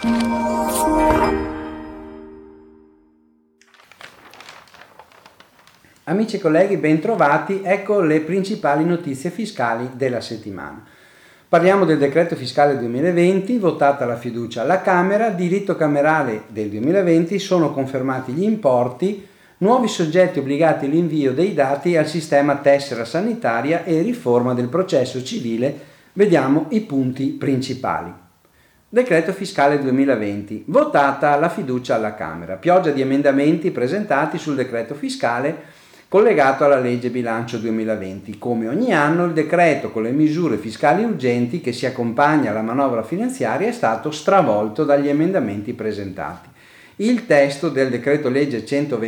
Amici e colleghi, bentrovati, ecco le principali notizie fiscali della settimana. Parliamo del decreto fiscale 2020, votata la fiducia alla Camera, diritto camerale del 2020, sono confermati gli importi, nuovi soggetti obbligati all'invio dei dati al sistema tessera sanitaria e riforma del processo civile. Vediamo i punti principali. Decreto fiscale 2020, votata la fiducia alla Camera, pioggia di emendamenti presentati sul decreto fiscale collegato alla legge bilancio 2020. Come ogni anno il decreto con le misure fiscali urgenti che si accompagna alla manovra finanziaria è stato stravolto dagli emendamenti presentati. Il testo del decreto legge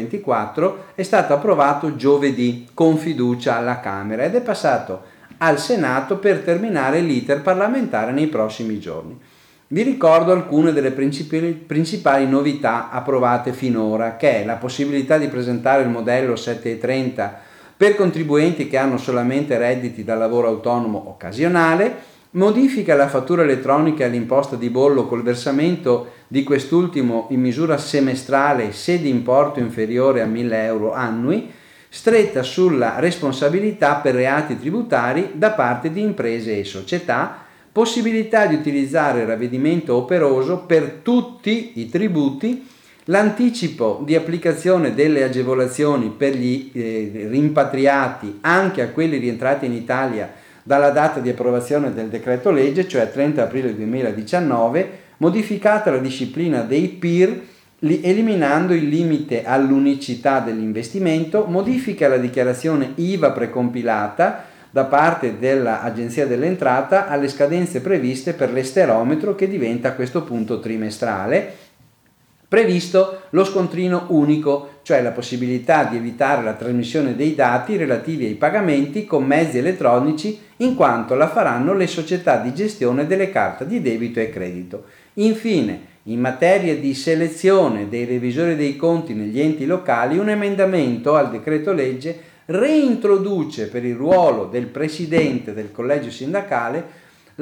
124 è stato approvato giovedì con fiducia alla Camera ed è passato al Senato per terminare l'iter parlamentare nei prossimi giorni. Vi ricordo alcune delle principali novità approvate finora, che è la possibilità di presentare il modello 730 per contribuenti che hanno solamente redditi da lavoro autonomo occasionale, modifica alla fattura elettronica e all'imposta di bollo col versamento di quest'ultimo in misura semestrale se di importo inferiore a 1.000 euro annui, stretta sulla responsabilità per reati tributari da parte di imprese e società, possibilità di utilizzare il ravvedimento operoso per tutti i tributi, l'anticipo di applicazione delle agevolazioni per gli rimpatriati anche a quelli rientrati in Italia dalla data di approvazione del decreto legge, cioè 30 aprile 2019, modificata la disciplina dei PIR eliminando il limite all'unicità dell'investimento, modifica la dichiarazione IVA precompilata da parte dell'Agenzia dell'Entrata alle scadenze previste per l'esterometro che diventa a questo punto trimestrale, previsto lo scontrino unico, cioè la possibilità di evitare la trasmissione dei dati relativi ai pagamenti con mezzi elettronici in quanto la faranno le società di gestione delle carte di debito e credito. Infine, in materia di selezione dei revisori dei conti negli enti locali, un emendamento al decreto legge reintroduce per il ruolo del presidente del collegio sindacale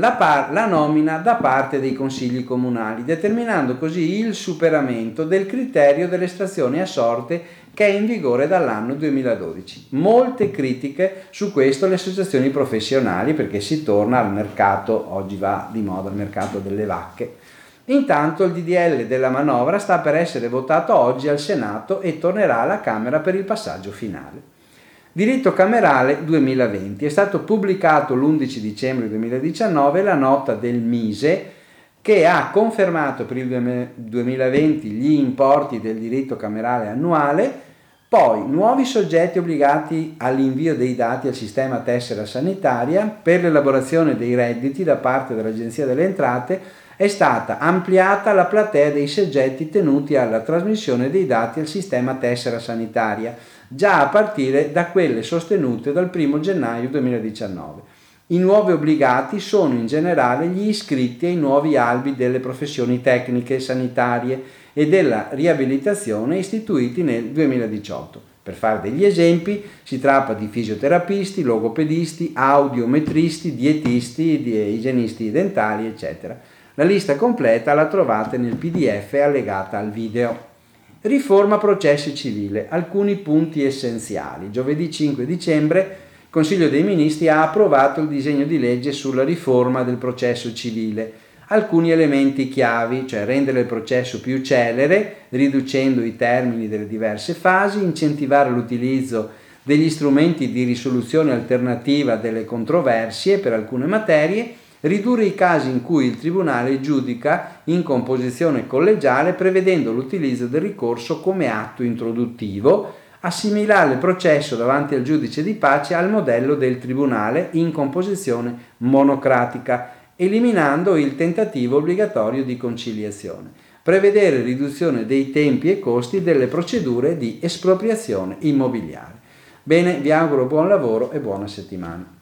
la nomina da parte dei consigli comunali, determinando così il superamento del criterio dell'estrazione a sorte che è in vigore dall'anno 2012. Molte critiche su questo le associazioni professionali perché si torna al mercato, oggi va di moda il mercato delle vacche. Intanto il DDL della manovra sta per essere votato oggi al Senato e tornerà alla Camera per il passaggio finale. Diritto camerale 2020. È stato pubblicato l'11 dicembre 2019 la nota del Mise che ha confermato per il 2020 gli importi del diritto camerale annuale, poi nuovi soggetti obbligati all'invio dei dati al sistema tessera sanitaria per l'elaborazione dei redditi da parte dell'Agenzia delle Entrate. È stata ampliata la platea dei soggetti tenuti alla trasmissione dei dati al sistema tessera sanitaria, già a partire da quelle sostenute dal 1 gennaio 2019. I nuovi obbligati sono in generale gli iscritti ai nuovi albi delle professioni tecniche sanitarie e della riabilitazione istituiti nel 2018. Per fare degli esempi, si tratta di fisioterapisti, logopedisti, audiometristi, dietisti, igienisti dentali, eccetera. La lista completa la trovate nel PDF allegata al video. Riforma processo civile, alcuni punti essenziali. Giovedì 5 dicembre il Consiglio dei Ministri ha approvato il disegno di legge sulla riforma del processo civile. Alcuni elementi chiavi, cioè rendere il processo più celere, riducendo i termini delle diverse fasi, incentivare l'utilizzo degli strumenti di risoluzione alternativa delle controversie per alcune materie, ridurre i casi in cui il Tribunale giudica in composizione collegiale prevedendo l'utilizzo del ricorso come atto introduttivo, assimilare il processo davanti al giudice di pace al modello del Tribunale in composizione monocratica, eliminando il tentativo obbligatorio di conciliazione, prevedere riduzione dei tempi e costi delle procedure di espropriazione immobiliare. Bene, vi auguro buon lavoro e buona settimana.